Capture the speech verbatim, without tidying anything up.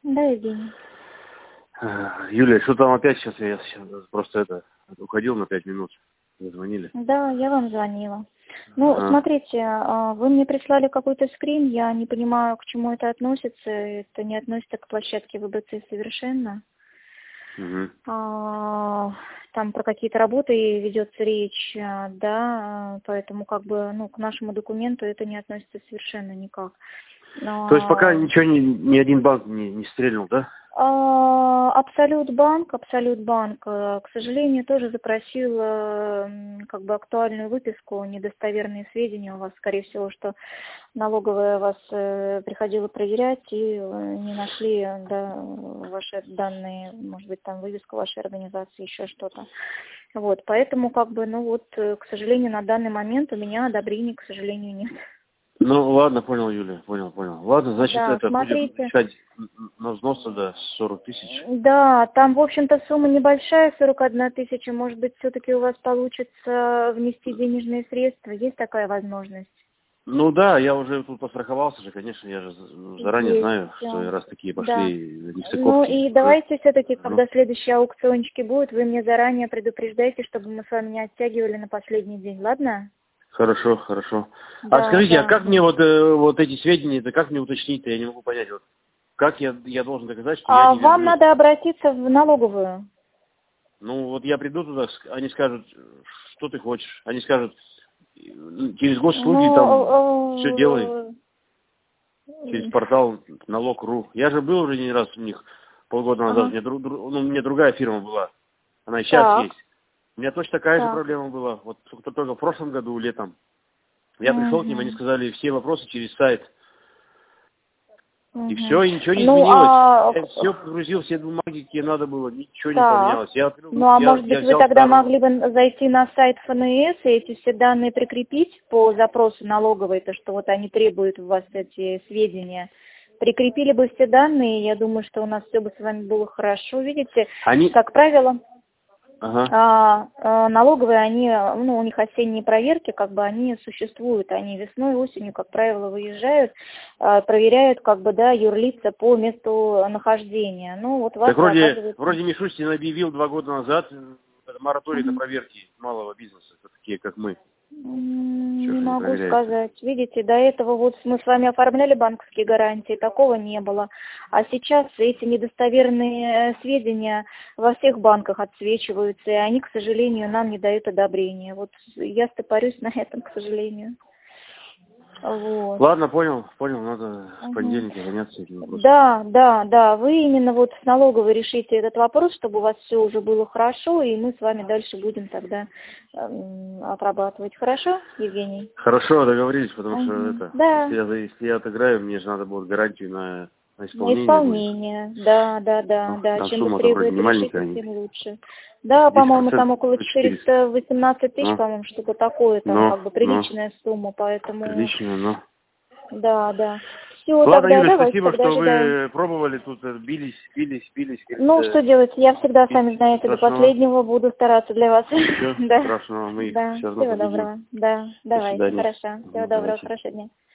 Да, Евгений. Юлия, что там опять сейчас? Я сейчас просто это уходил на пять минут. Вы звонили? Да, я вам звонила. Ну, Ага. смотрите, вы мне прислали какой-то скрин, я не понимаю, к чему это относится. Это не относится к площадке ВБЦ совершенно. Угу. А, там про какие-то работы ведется речь, да, поэтому как бы, ну, к нашему документу это не относится совершенно никак. Но... То есть пока ничего, ни, ни один банк не, не стрельнул, да? Абсолют банк, Абсолют банк, к сожалению, тоже запросил как бы актуальную выписку, недостоверные сведения у вас, скорее всего, что налоговая вас приходила проверять и не нашли, да, ваши данные, может быть, там вывеску вашей организации, еще что-то. Вот, поэтому как бы, ну вот, к сожалению, на данный момент у меня одобрений, к сожалению, нет. Ну, ладно, понял, Юлия, понял, понял. Ладно, значит, Да, это смотрите. будет искать на взносы, да, сорок тысяч. Да, там, в общем-то, сумма небольшая, сорок одна тысяча. Может быть, все-таки у вас получится внести денежные средства? Есть такая возможность? Ну да, я уже тут постраховался же, конечно, я же заранее Есть. знаю, что раз такие Да. пошли нестыковки. Ну и давайте все-таки, Ну. когда следующие аукциончики будут, вы мне заранее предупреждайте, чтобы мы с вами не оттягивали на последний день, ладно? Хорошо, хорошо. Да, А скажите, да, а как да. мне вот, э, вот эти сведения, это как мне уточнить-то, я не могу понять, вот, как я, я должен доказать, что я А не вам верблюд? надо обратиться в налоговую. Ну вот я приду туда, ск- они скажут, что ты хочешь, они скажут, через госслуги там все делай, Ну, через портал налог точка ру. Я же был уже не раз у них полгода назад, у ага. меня, дру- дру- ну, у меня другая фирма была, она и сейчас Так, есть. У меня точно такая же так. проблема была, вот только только в прошлом году, летом. Я пришел к ним, они Мгм. сказали, все вопросы через сайт. И Мгм. все, и ничего не Ну, изменилось. а Я все погрузил, все бумаги, какие надо было, ничего не так. поменялось. Я открыл, Ну, а я, может я быть, вы взял тогда старую. могли бы зайти на сайт ФНС и эти все данные прикрепить по запросу налоговой, то, что вот они требуют у вас эти сведения. Прикрепили бы все данные, я думаю, что у нас все бы с вами было хорошо. Видите, Они... как правило, Ага. а, а, налоговые, они, ну, у них осенние проверки, как бы они существуют, они весной, осенью, как правило, выезжают, а, проверяют, как бы, да, юрлица по месту нахождения. Ну, вот вас Так вроде, оказывается... вроде Мишустин объявил два года назад э, мораторий на Мгм. проверки малого бизнеса, такие как мы. М, Чего Не ж они могу проверяют-то? сказать. Видите, до этого вот мы с вами оформляли банковские гарантии, такого не было. А сейчас эти недостоверные э, сведения во всех банках отсвечиваются, и они, к сожалению, нам не дают одобрения. Вот я стопорюсь на этом, к сожалению. Вот. Ладно, понял, понял, надо с Мгм. понедельника заняться этим вопросом. Да, да, да. Вы именно вот с налоговой решите этот вопрос, чтобы у вас все уже было хорошо, и мы с вами дальше будем тогда эм, отрабатывать. Хорошо, Евгений? Хорошо, договорились, потому что Мгм. это, Да, если я, за- если я отыграю, мне же надо будет гарантию на, на на исполнение будет. исполнение. Да, да, да, Ну, да. там Чем сумма-то быстрее вы вроде это не маленькая, решите, они тем лучше. Да, десять по-моему, там процентов около на четыреста. четыреста восемнадцать тысяч, Ну, по-моему, что-то такое, там ну, как бы ну, приличная сумма, поэтому прилично, ну. да, да. Все, Ладно, тогда Юля, давайте, спасибо, тогда что ожидаем. вы пробовали тут, э, бились, бились, бились, Ну, говорится, что делать? Я всегда, ничего сами знаете, до страшного, последнего буду стараться для вас. ничего Да, страшного, мы их да. все равно Всего победим. доброго. Да, До давайте, свидания. хорошо. Всего Мгм, доброго, давайте. хорошего дня.